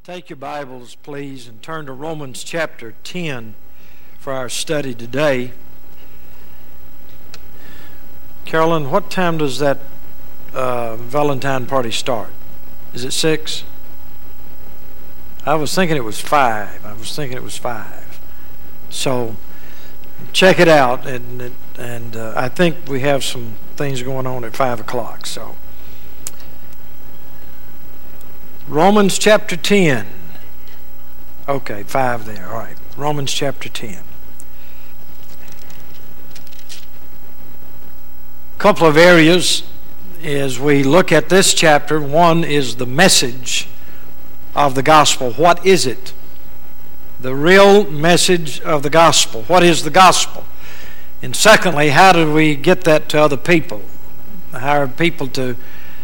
Take your Bibles, please, and turn to Romans chapter 10 for our study today. Carolyn, what time does that Valentine party start? Is it 6? I was thinking it was 5. So check it out, and I think we have some things going on at 5 o'clock. So Romans chapter 10. Okay, 5 there. All right. Romans chapter 10. A couple of areas as we look at this chapter. One is the message of the gospel. What is it? The real message of the gospel. What is the gospel? And secondly, how do we get that to other people? How are people to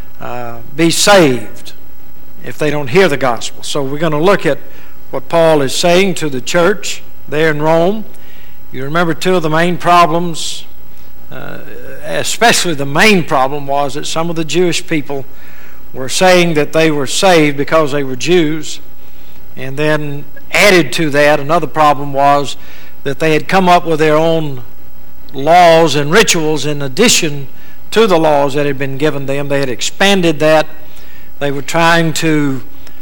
be saved if they don't hear the gospel? So we're going to look at what Paul is saying to the church there in Rome. You remember two of the main problems, especially the main problem was that some of the Jewish people were saying that they were saved because they were Jews. And then added to that, another problem was that they had come up with their own laws and rituals in addition to the laws that had been given them. They had expanded that. They were trying to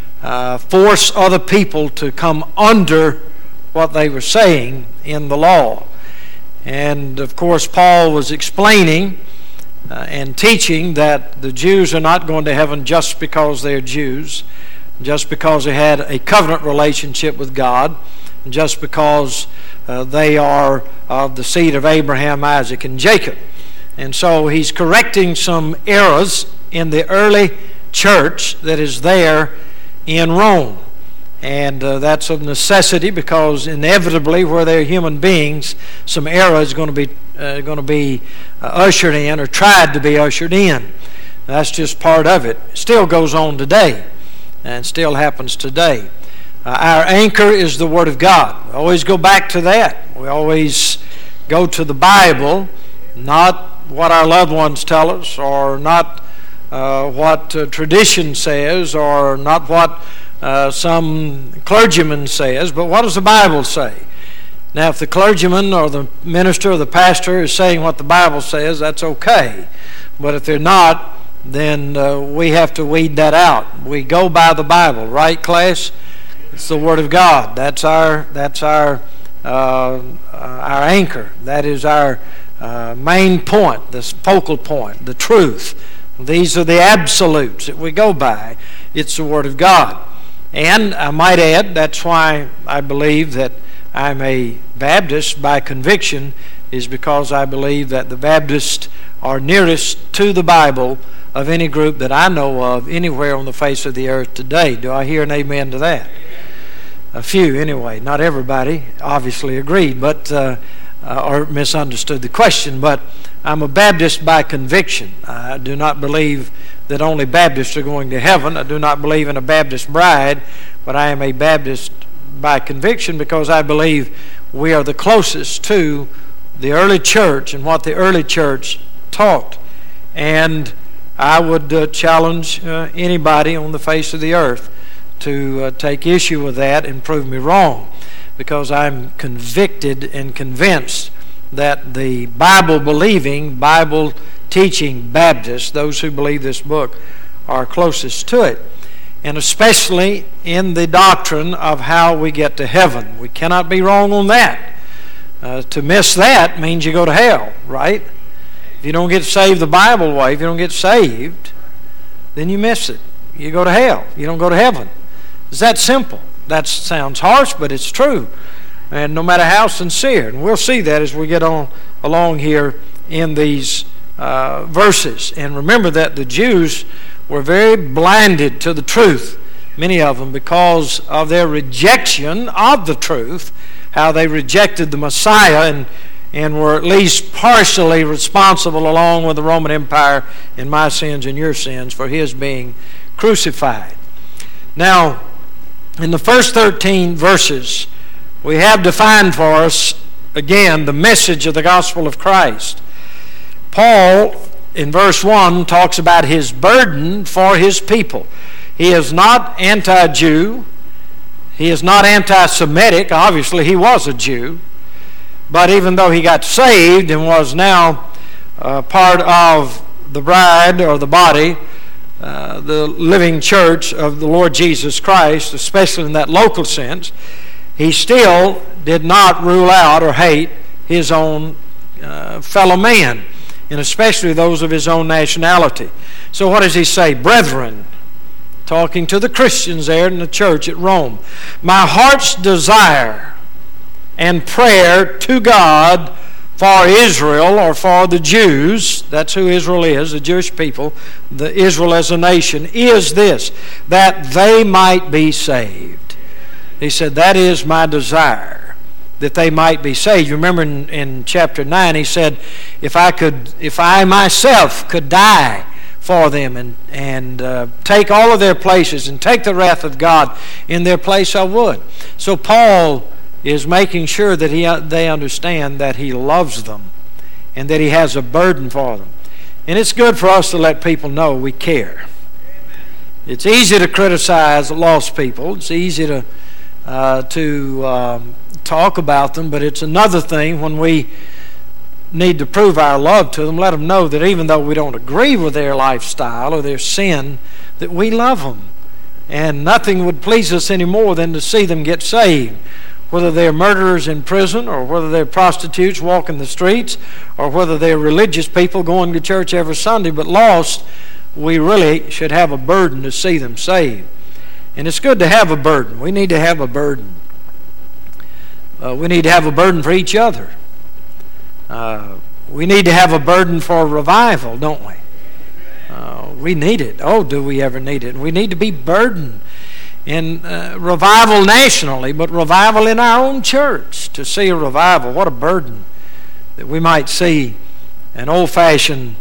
force other people to come under what they were saying in the law. And of course, Paul was explaining and teaching that the Jews are not going to heaven just because they're Jews, just because they had a covenant relationship with God, just because they are of the seed of Abraham, Isaac, and Jacob. And so he's correcting some errors in the early church that is there in Rome. And that's of necessity because inevitably where there are human beings, some error is going to be ushered in or tried to be ushered in. That's just part of it. It still goes on today and still happens today. Our anchor is the Word of God. We always go back to that. We always go to the Bible, not what our loved ones tell us, or not what tradition says, or not what some clergyman says, but what does the Bible say? Now, if the clergyman or the minister or the pastor is saying what the Bible says, that's okay. But if they're not, then we have to weed that out. We go by the Bible, right, class? It's the Word of God. That's our anchor. That is our main point, the focal point, the truth. These are the absolutes that we go by. It's the Word of God. And I might add, that's why I believe that I'm a Baptist by conviction, is because I believe that the Baptists are nearest to the Bible of any group that I know of anywhere on the face of the earth today. Do I hear an amen to that? A few anyway. Not everybody obviously agreed, but or misunderstood the question, but I'm a Baptist by conviction. I do not believe that only Baptists are going to heaven. I do not believe in a Baptist bride, but I am a Baptist by conviction because I believe we are the closest to the early church and what the early church taught. And I would challenge anybody on the face of the earth to take issue with that and prove me wrong, because I'm convicted and convinced that the Bible-believing, Bible-teaching Baptists, those who believe this book, are closest to it. And especially in the doctrine of how we get to heaven. We cannot be wrong on that. To miss that means you go to hell, right? If you don't get saved the Bible way, if you don't get saved, then you miss it. You go to hell. You don't go to heaven. It's that simple. That sounds harsh, but it's true. And no matter how sincere, and we'll see that as we get on along here in these verses. And remember that the Jews were very blinded to the truth, many of them, because of their rejection of the truth, how they rejected the Messiah and were at least partially responsible, along with the Roman Empire, in my sins and your sins, for his being crucified. Now, in the first 13 verses, we have defined for us, again, the message of the gospel of Christ. Paul, in verse 1, talks about his burden for his people. He is not anti-Jew. He is not anti-Semitic. Obviously, he was a Jew. But even though he got saved and was now part of the bride or the body, the living church of the Lord Jesus Christ, especially in that local sense, he still did not rule out or hate his own fellow man, and especially those of his own nationality. So what does he say? Brethren, talking to the Christians there in the church at Rome, my heart's desire and prayer to God for Israel, or for the Jews, that's who Israel is, the Jewish people, the Israel as a nation, is this, that they might be saved. He said, that is my desire, that they might be saved. You remember in chapter 9, he said, if I myself could die for them and take all of their places and take the wrath of God in their place, I would. So Paul is making sure that they understand that he loves them and that he has a burden for them. And it's good for us to let people know we care. It's easy to criticize lost people. It's easy to talk about them, but it's another thing when we need to prove our love to them, let them know that even though we don't agree with their lifestyle or their sin, that we love them. And nothing would please us any more than to see them get saved. Whether they're murderers in prison, or whether they're prostitutes walking the streets, or whether they're religious people going to church every Sunday but lost, we really should have a burden to see them saved. And it's good to have a burden. We need to have a burden. We need to have a burden for each other. We need to have a burden for revival, don't we? We need it. Oh, do we ever need it? We need to be burdened in revival nationally, but revival in our own church. To see a revival, what a burden that we might see an old-fashioned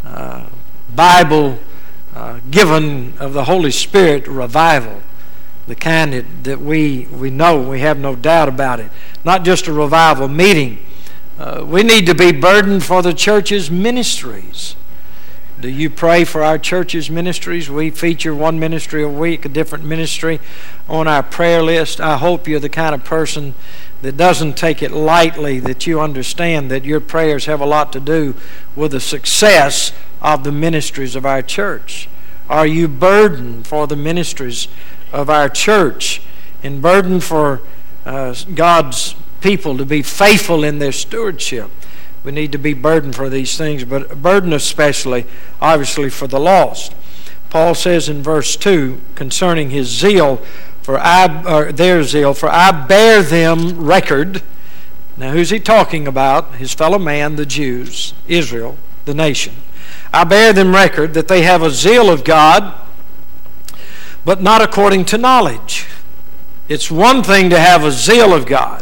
Bible given of the Holy Spirit revival, the kind that we know, we have no doubt about it. Not just a revival meeting. We need to be burdened for the church's ministries. Do you pray for our church's ministries? We feature one ministry a week, a different ministry on our prayer list. I hope you're the kind of person that doesn't take it lightly, that you understand that your prayers have a lot to do with the success of the ministries of our church. Are you burdened for the ministries of our church and burdened for God's people to be faithful in their stewardship? We need to be burdened for these things, but burden especially, obviously, for the lost. Paul says in verse 2, concerning his zeal, their zeal, for I bear them record. Now, who's he talking about? His fellow man, the Jews, Israel, the nation. I bear them record that they have a zeal of God, but not according to knowledge. It's one thing to have a zeal of God,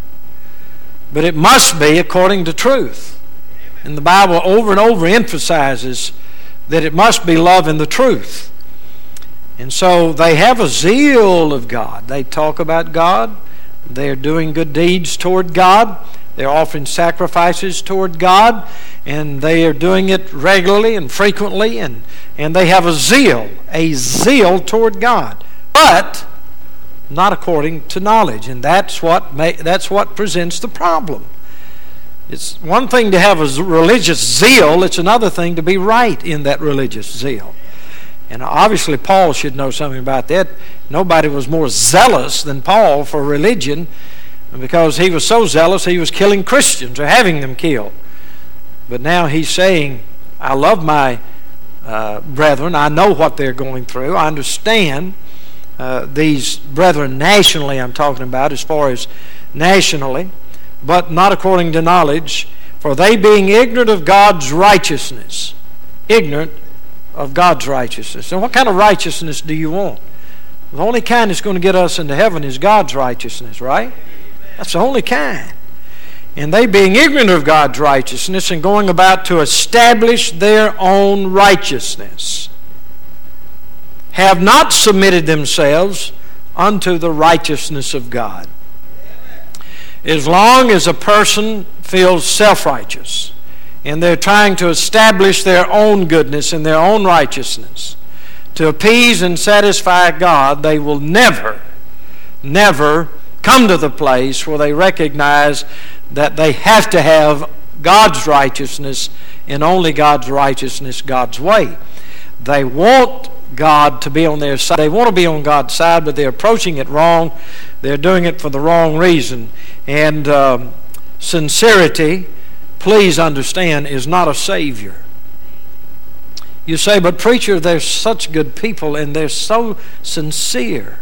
but it must be according to truth. And the Bible over and over emphasizes that it must be love in the truth. And so they have a zeal of God. They talk about God. They're doing good deeds toward God. They're offering sacrifices toward God. And they are doing it regularly and frequently. And they have a zeal toward God. But not according to knowledge, and that's what presents the problem. It's one thing to have a religious zeal, it's another thing to be right in that religious zeal. And obviously Paul should know something about that. Nobody was more zealous than Paul for religion, because he was so zealous he was killing Christians or having them killed. But now he's saying, I love my brethren, I know what they're going through, I understand these brethren nationally, I'm talking about, as far as nationally, but not according to knowledge, for they being ignorant of God's righteousness. Ignorant of God's righteousness. And what kind of righteousness do you want? The only kind that's going to get us into heaven is God's righteousness, right? That's the only kind. And they being ignorant of God's righteousness and going about to establish their own righteousness, have not submitted themselves unto the righteousness of God. As long as a person feels self-righteous and they're trying to establish their own goodness and their own righteousness to appease and satisfy God, they will never never come to the place where they recognize that they have to have God's righteousness, and only God's righteousness, God's way. They want God to be on their side. They want to be on God's side, but they're approaching it wrong. They're doing it for the wrong reason. And sincerity, please understand, is not a savior. You say, but preacher, they're such good people and they're so sincere.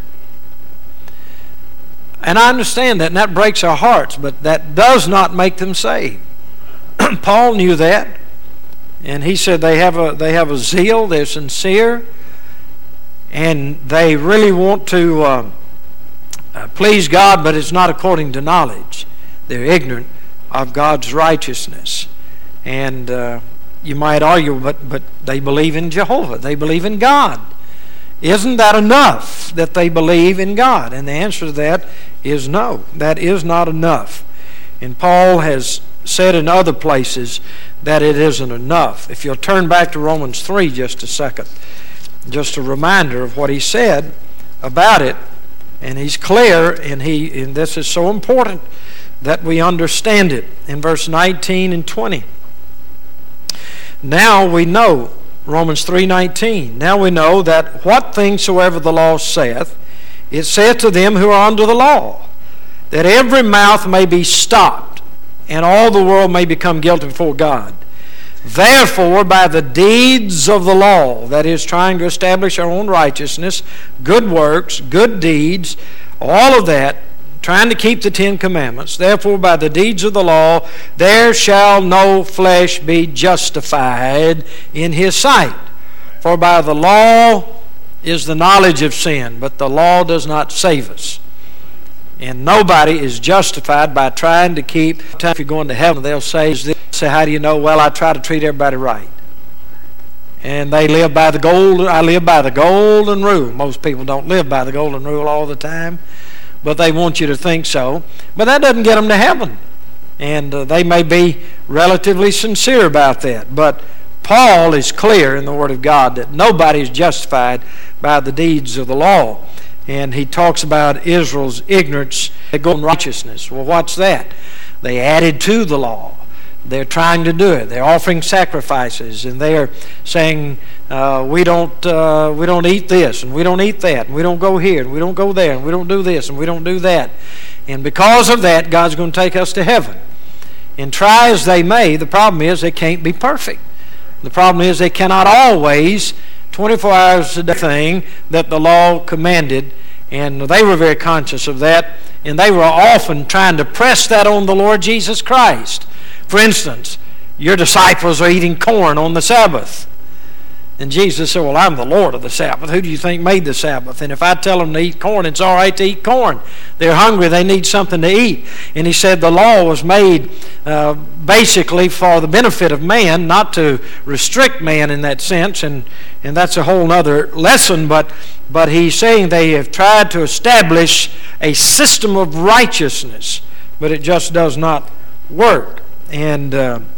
And I understand that, and that breaks our hearts, but that does not make them saved. Paul knew that, and he said they have a zeal, they're sincere, and they really want to please God, but it's not according to knowledge. They're ignorant of God's righteousness. And you might argue, but they believe in Jehovah. They believe in God. Isn't that enough that they believe in God? And the answer to that is no. That is not enough. And Paul has said in other places that it isn't enough. If you'll turn back to Romans 3 just a second, just a reminder of what he said about it. And he's clear, and this is so important that we understand it. In verse 19 and 20. Now we know, Romans 3:19, now we know that what things soever the law saith, it saith to them who are under the law, that every mouth may be stopped, and all the world may become guilty before God. Therefore, by the deeds of the law, that is, trying to establish our own righteousness, good works, good deeds, all of that, trying to keep the 10 Commandments, therefore, by the deeds of the law, there shall no flesh be justified in his sight. For by the law is the knowledge of sin, but the law does not save us. And nobody is justified by trying to keep. If you're going to heaven, they'll say, how do you know? Well, I try to treat everybody right. And they live by the golden, I live by the golden rule. Most people don't live by the golden rule all the time, but they want you to think so. But that doesn't get them to heaven. And they may be relatively sincere about that. But Paul is clear in the Word of God that nobody is justified by the deeds of the law. And he talks about Israel's ignorance and righteousness. Well, what's that? They added to the law. They're trying to do it. They're offering sacrifices, and they're saying, we don't eat this, and we don't eat that, and we don't go here, and we don't go there, and we don't do this, and we don't do that. And because of that, God's going to take us to heaven. And try as they may, the problem is they can't be perfect. The problem is they cannot always 24 hours a day thing that the law commanded, and they were very conscious of that, and they were often trying to press that on the Lord Jesus Christ. For instance, your disciples are eating corn on the Sabbath. And Jesus said, well, I'm the Lord of the Sabbath. Who do you think made the Sabbath? And if I tell them to eat corn, it's all right to eat corn. They're hungry. They need something to eat. And he said the law was made basically for the benefit of man, not to restrict man in that sense. And that's a whole other lesson. But he's saying they have tried to establish a system of righteousness, but it just does not work. And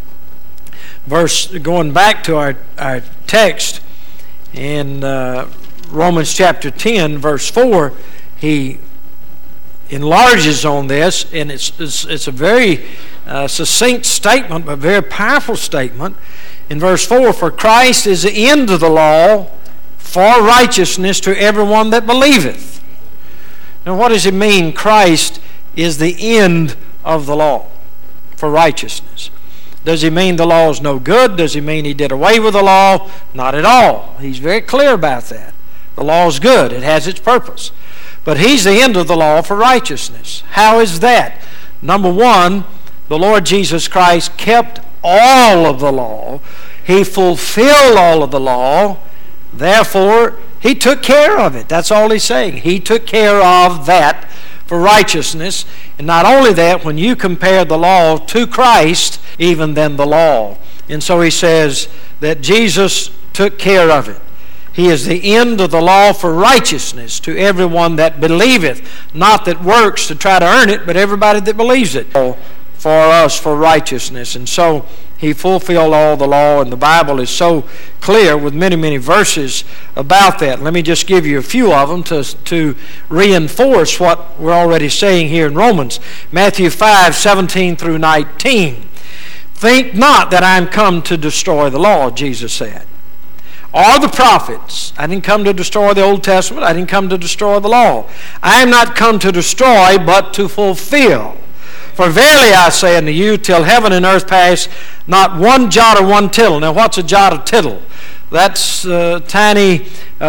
going back to our text in Romans chapter 10, verse 4, he enlarges on this, and it's a very succinct statement, but very powerful statement. In verse 4, for Christ is the end of the law for righteousness to everyone that believeth. Now, what does it mean, Christ is the end of the law for righteousness? Does he mean the law is no good? Does he mean he did away with the law? Not at all. He's very clear about that. The law is good. It has its purpose. But he's the end of the law for righteousness. How is that? Number one, the Lord Jesus Christ kept all of the law. He fulfilled all of the law. Therefore, he took care of it. That's all he's saying. He took care of that for righteousness. And not only that, when you compare the law to Christ, even than the law. And so he says that Jesus took care of it. He is the end of the law for righteousness to everyone that believeth, not that works to try to earn it, but everybody that believes it for us for righteousness. And so He fulfilled all the law, and the Bible is so clear with many, many verses about that. Let me just give you a few of them to reinforce what we're already saying here in Romans. Matthew 5:17 through 19. Think not that I am come to destroy the law, Jesus said, or the prophets. I didn't come to destroy the Old Testament. I didn't come to destroy the law. I am not come to destroy, but to fulfill. For verily I say unto you, till heaven and earth pass, not one jot or one tittle. Now what's a jot or tittle? That's tiny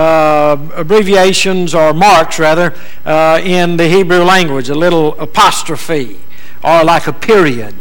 abbreviations or marks, rather, in the Hebrew language. A little apostrophe, or like a period.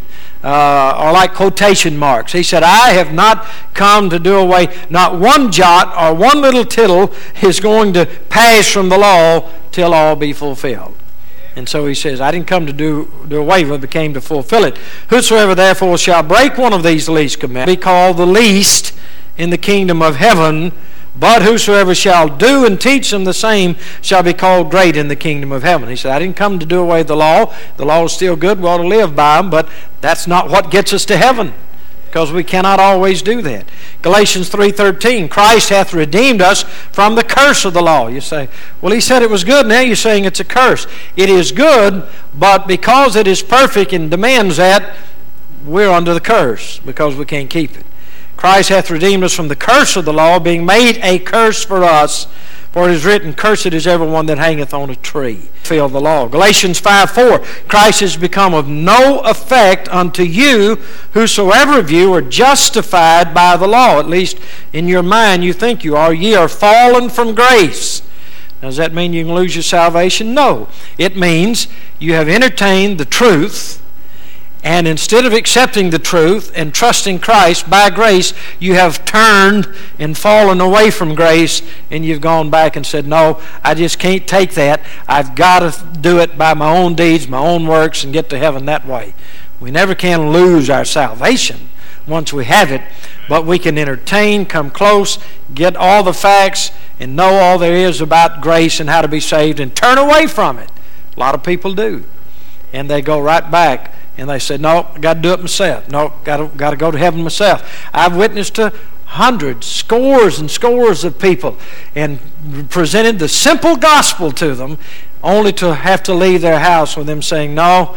Or like quotation marks. He said, I have not come to do away, not one jot or one little tittle is going to pass from the law till all be fulfilled. And so he says, I didn't come to do away with it, but came to fulfill it. Whosoever therefore shall break one of these least commandments, be called the least in the kingdom of heaven. But whosoever shall do and teach them the same shall be called great in the kingdom of heaven. He said, I didn't come to do away the law. The law is still good. We ought to live by them, but that's not what gets us to heaven, because we cannot always do that. Galatians 3:13, Christ hath redeemed us from the curse of the law. You say, well, he said it was good. Now you're saying it's a curse. It is good, but because it is perfect and demands that, we're under the curse because we can't keep it. Christ hath redeemed us from the curse of the law, being made a curse for us. For it is written, cursed is everyone that hangeth on a tree. Fulfill the law. Galatians 5:4, Christ is become of no effect unto you, whosoever of you are justified by the law. At least in your mind you think you are. Ye are fallen from grace. Now, does that mean you can lose your salvation? No. It means you have entertained the truth, and instead of accepting the truth and trusting Christ by grace, you have turned and fallen away from grace, and you've gone back and said, no, I just can't take that. I've got to do it by my own deeds, my own works, and get to heaven that way. We never can lose our salvation once we have it, but we can entertain, come close, get all the facts, and know all there is about grace and how to be saved, and turn away from it. A lot of people do. And they go right back. And they said, no, I got to do it myself. No, got to go to heaven myself. I've witnessed to hundreds, scores and scores of people, and presented the simple gospel to them, only to have to leave their house with them saying, no,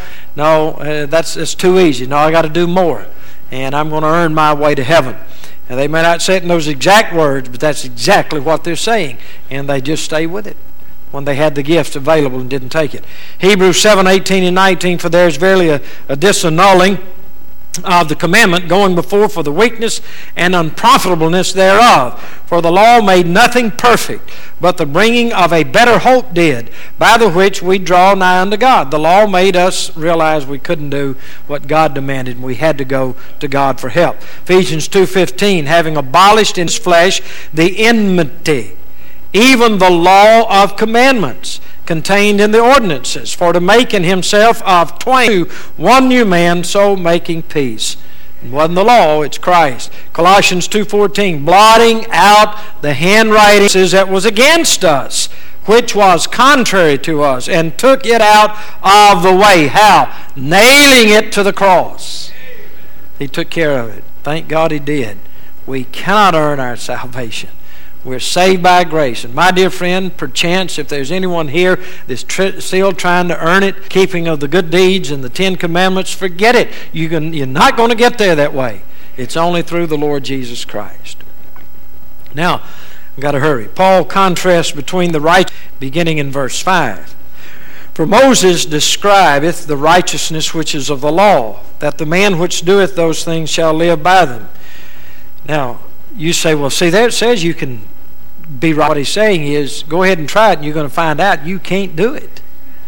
it's too easy. No, I got to do more, and I'm going to earn my way to heaven. And they may not say it in those exact words, but that's exactly what they're saying, and they just stay with it when they had the gift available and didn't take it. Hebrews 7:18 and 19, for there is verily a disannulling of the commandment going before for the weakness and unprofitableness thereof. For the law made nothing perfect, but the bringing of a better hope did, by the which we draw nigh unto God. The law made us realize we couldn't do what God demanded, and we had to go to God for help. Ephesians 2:15, having abolished in his flesh the enmity, even the law of commandments contained in the ordinances, for to make in himself of twain one new man, so making peace. It wasn't the law, it's Christ. Colossians 2:14, blotting out the handwriting that was against us, which was contrary to us, and took it out of the way. How? Nailing it to the cross. He took care of it. Thank God he did. We cannot earn our salvation. We're saved by grace. And my dear friend, perchance, if there's anyone here that's still trying to earn it, keeping of the good deeds and the 10 Commandments, forget it. You're not going to get there that way. It's only through the Lord Jesus Christ. Now, I've got to hurry. Paul contrasts between the righteous, beginning in verse 5. For Moses describeth the righteousness which is of the law, that the man which doeth those things shall live by them. Now, you say, well, see, there it says you can be right. What he's saying is, go ahead and try it, and you're going to find out you can't do it.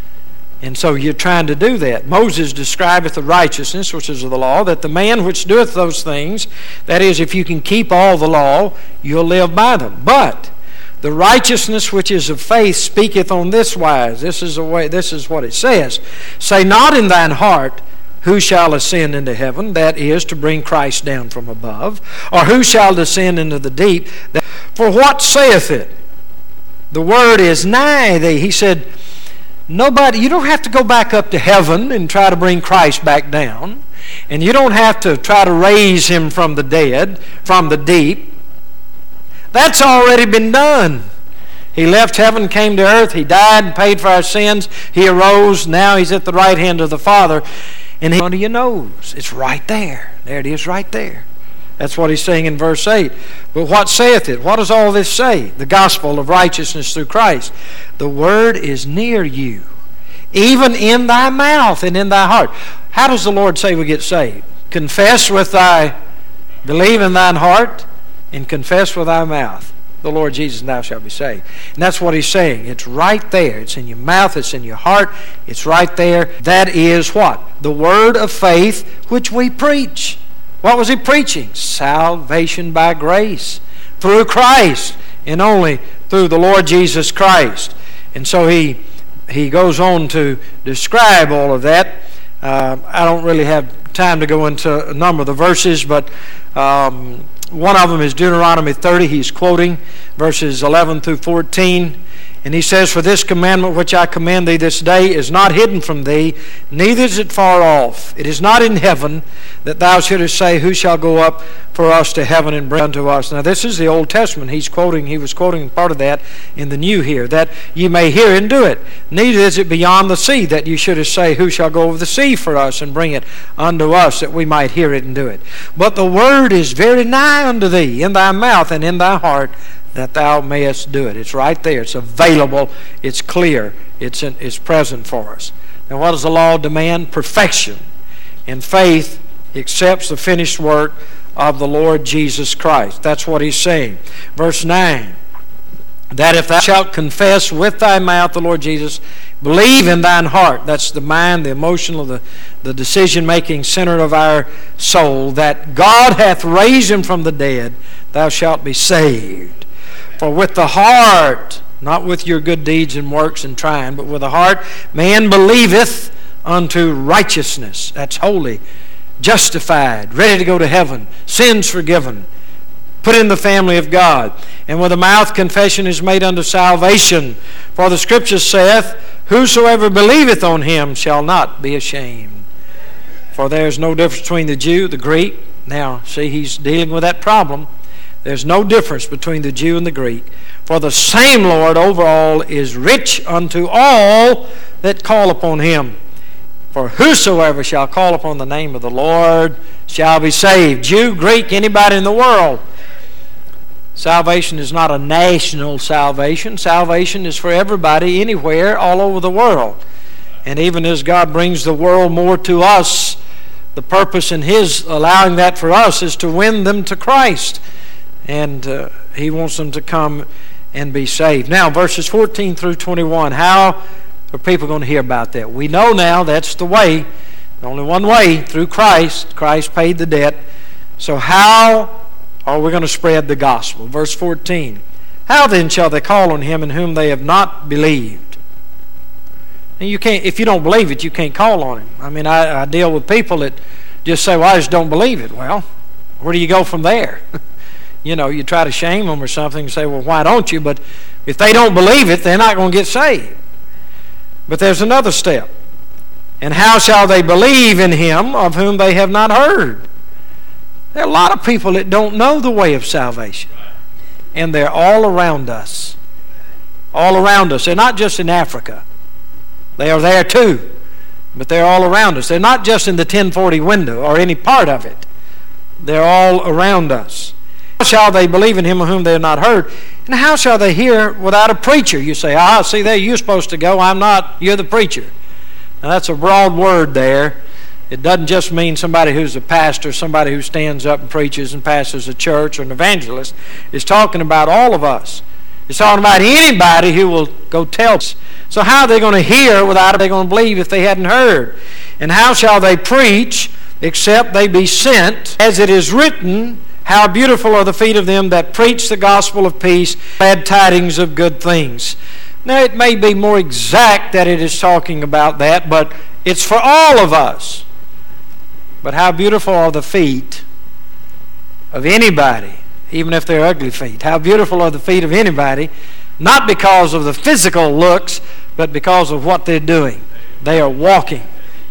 And so you're trying to do that. Moses describeth the righteousness which is of the law, that the man which doeth those things, that is, if you can keep all the law, you'll live by them. But the righteousness which is of faith speaketh on this wise. This is what it says. Say not in thine heart, who shall ascend into heaven? That is, to bring Christ down from above. Or who shall descend into the deep? For what saith it? The word is nigh thee. He said, nobody, you don't have to go back up to heaven and try to bring Christ back down. And you don't have to try to raise him from the dead, from the deep. That's already been done. He left heaven, came to earth, he died and paid for our sins. He arose, now he's at the right hand of the Father. And he's under your nose. It's right there. There it is right there. That's what he's saying in verse 8. But what saith it? What does all this say? The gospel of righteousness through Christ. The word is near you, even in thy mouth and in thy heart. How does the Lord say we get saved? Confess with thy, believe in thine heart, and confess with thy mouth. The Lord Jesus, and thou shalt be saved. And that's what he's saying. It's right there. It's in your mouth. It's in your heart. It's right there. That is what? The word of faith which we preach. What was he preaching? Salvation by grace. Through Christ. And only through the Lord Jesus Christ. And so he goes on to describe all of that. I don't really have time to go into a number of the verses, but one of them is Deuteronomy 30. He's quoting verses 11 through 14. And he says, For this commandment which I command thee this day is not hidden from thee, neither is it far off. It is not in heaven, that thou shouldest say, Who shall go up for us to heaven and bring unto us? Now this is the Old Testament. He was quoting part of that in the New here, that ye may hear and do it. Neither is it beyond the sea, that you shouldest say, Who shall go over the sea for us and bring it unto us, that we might hear it and do it? But the word is very nigh unto thee, in thy mouth and in thy heart, that thou mayest do it. It's right there. It's available. It's clear. It's present for us. Now what does the law demand? Perfection. And faith accepts the finished work of the Lord Jesus Christ. That's what he's saying. Verse 9. That if thou shalt confess with thy mouth the Lord Jesus, believe in thine heart, that's the mind, the emotional, the decision-making center of our soul, that God hath raised him from the dead, thou shalt be saved. For with the heart, not with your good deeds and works and trying, but with the heart, man believeth unto righteousness. That's holy, justified, ready to go to heaven, sins forgiven, put in the family of God. And with the mouth confession is made unto salvation. For the Scripture saith, Whosoever believeth on him shall not be ashamed. For there is no difference between the Jew, the Greek. Now, see, he's dealing with that problem. There's no difference between the Jew and the Greek. For the same Lord over all is rich unto all that call upon him. For whosoever shall call upon the name of the Lord shall be saved. Jew, Greek, anybody in the world. Salvation is not a national salvation. Salvation is for everybody, anywhere, all over the world. And even as God brings the world more to us, the purpose in his allowing that for us is to win them to Christ. And he wants them to come and be saved. Now, verses 14 through 21, how are people going to hear about that? We know now that's the way, only one way, through Christ. Christ paid the debt. So how are we going to spread the gospel? Verse 14, How then shall they call on him in whom they have not believed? And you can't, if you don't believe it, you can't call on him. I mean, I deal with people that just say, well, I just don't believe it. Well, where do you go from there? You know, you try to shame them or something and say, well, why don't you? But if they don't believe it, they're not going to get saved. But there's another step. And how shall they believe in him of whom they have not heard? There are a lot of people that don't know the way of salvation. And they're all around us. All around us. They're not just in Africa. They are there too. But they're all around us. They're not just in the 1040 window or any part of it. They're all around us. How shall they believe in him of whom they have not heard? And how shall they hear without a preacher? You say, see there, you're supposed to go. I'm not. You're the preacher. Now that's a broad word there. It doesn't just mean somebody who's a pastor, somebody who stands up and preaches and pastors a church or an evangelist. It's talking about all of us. It's talking about anybody who will go tell us. So how are they going to hear without they going to believe if they hadn't heard? And how shall they preach except they be sent? As it is written, how beautiful are the feet of them that preach the gospel of peace, glad tidings of good things. Now it may be more exact that it is talking about that, but it's for all of us. But how beautiful are the feet of anybody, even if they're ugly feet. How beautiful are the feet of anybody, not because of the physical looks, but because of what they're doing. They are walking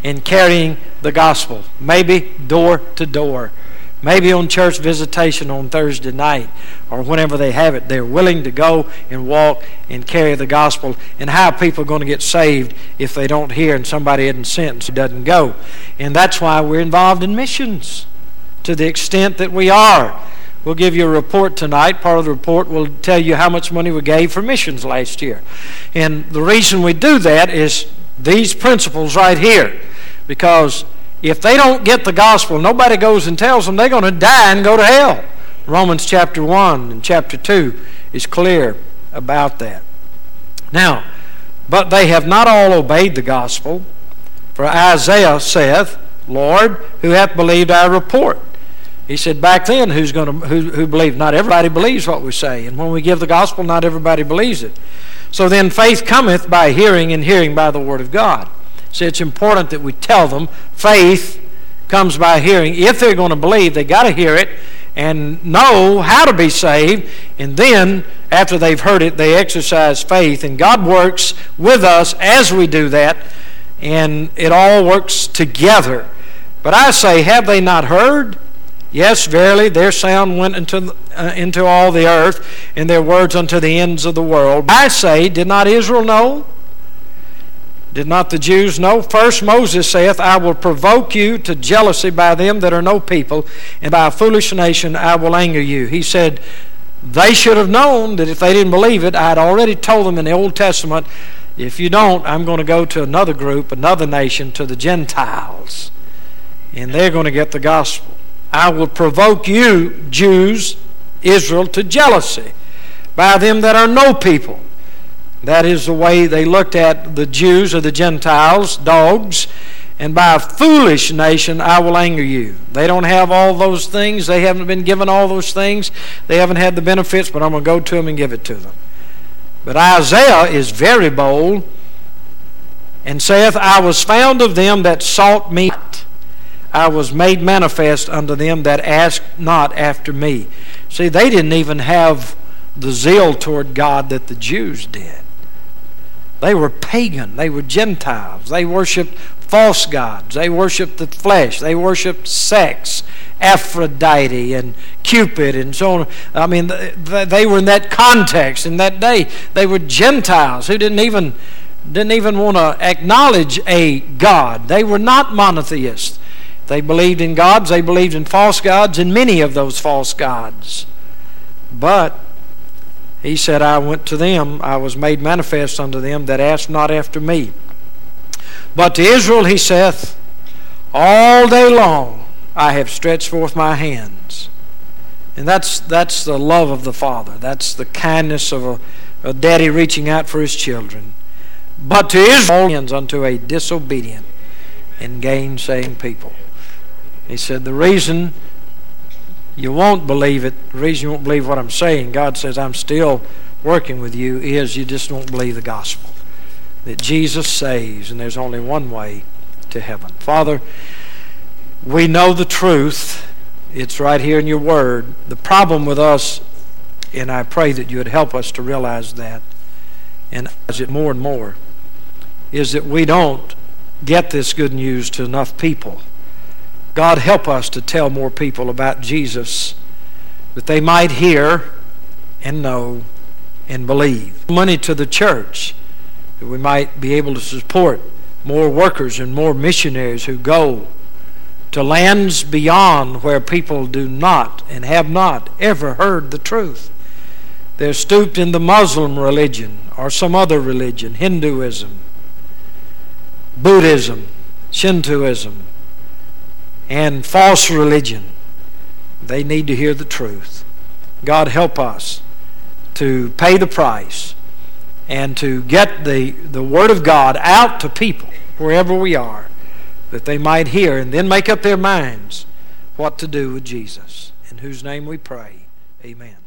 in carrying the gospel. Maybe door to door. Maybe on church visitation on Thursday night or whenever they have it. They're willing to go and walk and carry the gospel. And how are people going to get saved if they don't hear and somebody isn't sent and so doesn't go? And that's why we're involved in missions to the extent that we are. We'll give you a report tonight. Part of the report will tell you how much money we gave for missions last year. And the reason we do that is these principles right here. Because if they don't get the gospel, nobody goes and tells them, they're going to die and go to hell. Romans chapter 1 and chapter 2 is clear about that. Now, but they have not all obeyed the gospel. For Isaiah saith, Lord, who hath believed our report? He said back then, who believed? Not everybody believes what we say. And when we give the gospel, not everybody believes it. So then faith cometh by hearing, and hearing by the word of God. So it's important that we tell them faith comes by hearing. If they're going to believe, they got to hear it and know how to be saved. And then, after they've heard it, they exercise faith. And God works with us as we do that. And it all works together. But I say, have they not heard? Yes, verily, their sound went into all the earth, and their words unto the ends of the world. I say, did not Israel know? Did not the Jews know? First Moses saith, I will provoke you to jealousy by them that are no people, and by a foolish nation I will anger you. He said, they should have known that if they didn't believe it, I had already told them in the Old Testament, if you don't, I'm going to go to another group, another nation, to the Gentiles, and they're going to get the gospel. I will provoke you, Jews, Israel, to jealousy by them that are no people. That is the way they looked at the Jews or the Gentiles, dogs. And by a foolish nation I will anger you. They don't have all those things. They haven't been given all those things. They haven't had the benefits, but I'm going to go to them and give it to them. But Isaiah is very bold and saith, I was found of them that sought me not. I was made manifest unto them that asked not after me. See, they didn't even have the zeal toward God that the Jews did. They were pagan. They were Gentiles. They worshiped false gods. They worshiped the flesh. They worshiped sex, Aphrodite and Cupid and so on. I mean, they were in that context. In that day, they were Gentiles who didn't even want to acknowledge a God. They were not monotheists. They believed in gods. They believed in false gods and many of those false gods. But he said, I went to them, I was made manifest unto them that asked not after me. But to Israel he saith, all day long I have stretched forth my hands. And that's the love of the Father. That's the kindness of a daddy reaching out for his children. But to Israel hands unto a disobedient and gainsaying people. He said, the reason you won't believe it, the reason you won't believe what I'm saying, God says I'm still working with you, is you just won't believe the gospel. That Jesus saves, and there's only one way to heaven. Father, we know the truth. It's right here in your word. The problem with us, and I pray that you would help us to realize that, and as it more and more, is that we don't get this good news to enough people. God, help us to tell more people about Jesus, that they might hear and know and believe. Money to the church, that we might be able to support more workers and more missionaries who go to lands beyond where people do not and have not ever heard the truth. They're stooped in the Muslim religion or some other religion, Hinduism, Buddhism, Shintoism, and false religion. They need to hear the truth. God, help us to pay the price and to get the Word of God out to people wherever we are, that they might hear and then make up their minds what to do with Jesus. In whose name we pray. Amen.